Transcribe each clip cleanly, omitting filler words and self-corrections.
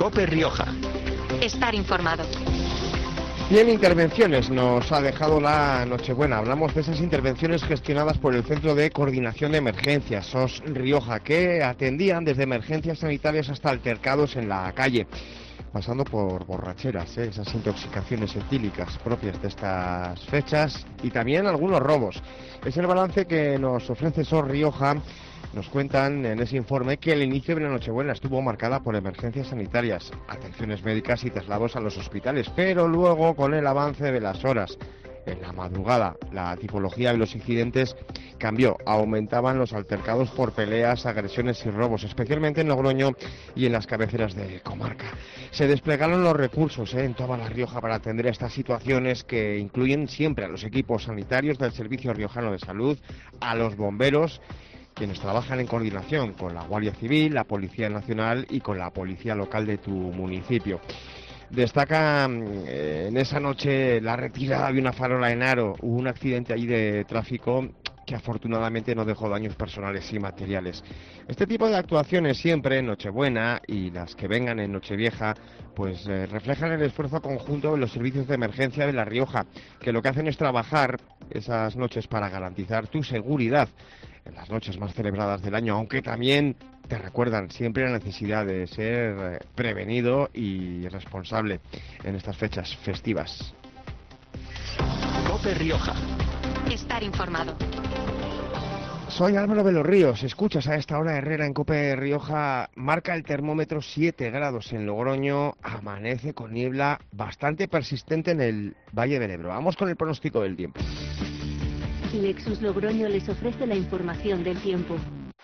COPE Rioja. Estar informado. Y en intervenciones nos ha dejado la Nochebuena. Hablamos de esas intervenciones gestionadas por el Centro de Coordinación de Emergencias, SOS Rioja, que atendían desde emergencias sanitarias hasta altercados en la calle, pasando por borracheras, esas intoxicaciones etílicas propias de estas fechas y también algunos robos. Es el balance que nos ofrece SOS Rioja. Nos cuentan en ese informe que el inicio de la Nochebuena estuvo marcada por emergencias sanitarias, atenciones médicas y traslados a los hospitales, pero luego, con el avance de las horas en la madrugada, la tipología de los incidentes cambió. Aumentaban los altercados por peleas, agresiones y robos, especialmente en Logroño y en las cabeceras de comarca. Se desplegaron los recursos en toda La Rioja para atender estas situaciones, que incluyen siempre a los equipos sanitarios del Servicio Riojano de Salud, a los bomberos, quienes trabajan en coordinación con la Guardia Civil, la Policía Nacional y con la Policía Local de tu municipio. Destaca en esa noche la retirada de una farola en Haro. Hubo un accidente allí de tráfico que afortunadamente no dejó daños personales y materiales. Este tipo de actuaciones siempre en Nochebuena y las que vengan en Nochevieja, pues reflejan el esfuerzo conjunto de los servicios de emergencia de La Rioja, que lo que hacen es trabajar esas noches para garantizar tu seguridad en las noches más celebradas del año, aunque también te recuerdan siempre la necesidad de ser prevenido y responsable en estas fechas festivas. COPE Rioja. Estar informado. Soy Álvaro de los Ríos. Escuchas a esta hora Herrera en COPE Rioja. Marca el termómetro 7 grados en Logroño. Amanece con niebla bastante persistente en el Valle del Ebro. Vamos con el pronóstico del tiempo. Lexus Logroño les ofrece la información del tiempo.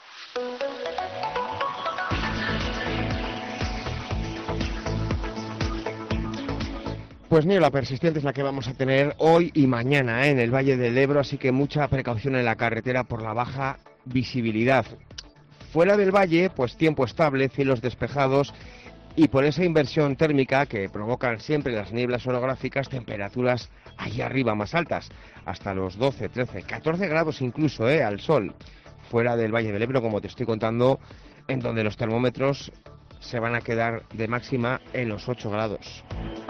Pues niebla persistente es la que vamos a tener hoy y mañana en el Valle del Ebro, así que mucha precaución en la carretera por la baja visibilidad. Fuera del valle, pues tiempo estable, cielos despejados y por esa inversión térmica que provocan siempre las nieblas orográficas, temperaturas allá arriba más altas, hasta los 12, 13, 14 grados incluso al sol. Fuera del Valle del Ebro, como te estoy contando, en donde los termómetros se van a quedar de máxima en los 8 grados.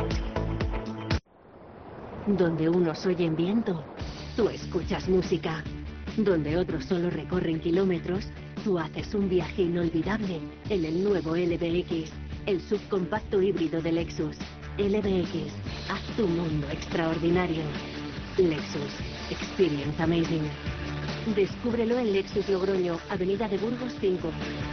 Donde unos oyen viento, tú escuchas música. Donde otros solo recorren kilómetros, tú haces un viaje inolvidable en el nuevo LBX, el subcompacto híbrido de Lexus. LBX, haz tu mundo extraordinario. Lexus, experience amazing. Descúbrelo en Lexus Logroño, Avenida de Burgos 5.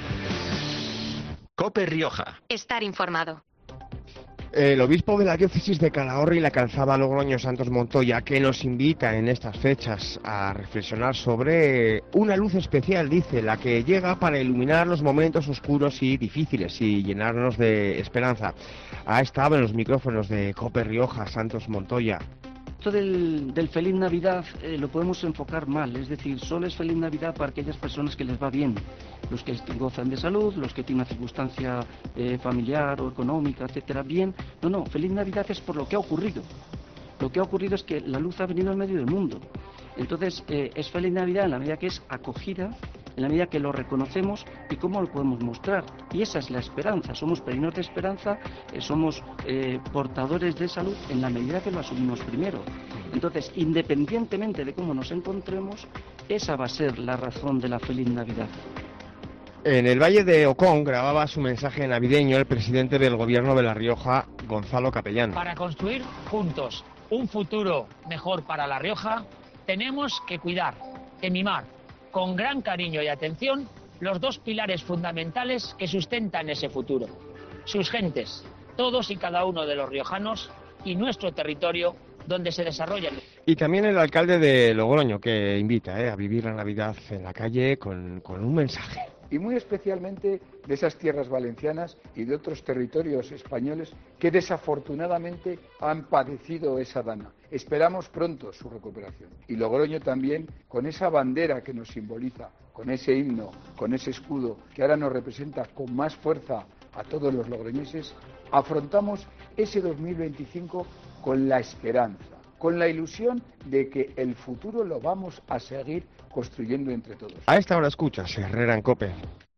COPE Rioja. Estar informado. El obispo de la diócesis de Calahorra y la Calzada Logroño, Santos Montoya, que nos invita en estas fechas a reflexionar sobre una luz especial, dice, la que llega para iluminar los momentos oscuros y difíciles y llenarnos de esperanza. Ha estado en los micrófonos de COPE Rioja, Santos Montoya. Esto del Feliz Navidad lo podemos enfocar mal, es decir, solo es Feliz Navidad para aquellas personas que les va bien, los que gozan de salud, los que tienen una circunstancia familiar o económica, etcétera, bien. No, Feliz Navidad es por lo que ha ocurrido. Lo que ha ocurrido es que la luz ha venido al medio del mundo. Entonces, es Feliz Navidad en la medida que es acogida, en la medida que lo reconocemos y cómo lo podemos mostrar. Y esa es la esperanza. Somos peregrinos de esperanza, somos portadores de salud en la medida que lo asumimos primero. Entonces, independientemente de cómo nos encontremos, esa va a ser la razón de la feliz Navidad. En el Valle de Ocón grababa su mensaje navideño el presidente del Gobierno de La Rioja, Gonzalo Capellán. Para construir juntos un futuro mejor para La Rioja, tenemos que cuidar, que mimar, con gran cariño y atención, los dos pilares fundamentales que sustentan ese futuro. Sus gentes, todos y cada uno de los riojanos, y nuestro territorio donde se desarrollan. Y también el alcalde de Logroño, que invita a vivir la Navidad en la calle con un mensaje. Y muy especialmente de esas tierras valencianas y de otros territorios españoles que desafortunadamente han padecido esa dana. Esperamos pronto su recuperación. Y Logroño también, con esa bandera que nos simboliza, con ese himno, con ese escudo que ahora nos representa con más fuerza a todos los logroñeses, afrontamos ese 2025 con la esperanza, con la ilusión de que el futuro lo vamos a seguir construyendo entre todos. A esta hora escuchas Herrera en COPE.